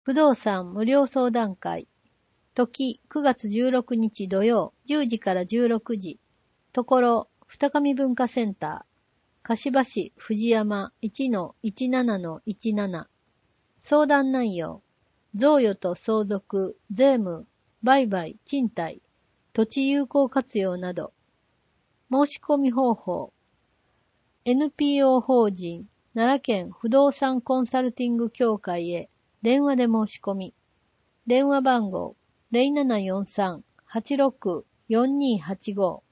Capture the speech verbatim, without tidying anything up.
不動産無料相談会。時くがつじゅうろくにち土曜じゅうじからじゅうろくじ。ところ二上文化センター。柏市藤山 いちのいちななのいちなな。相談内容。贈与と相続、税務、売買、賃貸、土地有効活用など。申し込み方法。エヌピーオー 法人奈良県不動産コンサルティング協会へ電話で申し込み。電話番号 ゼロななよんさん はちろく よんにーはちご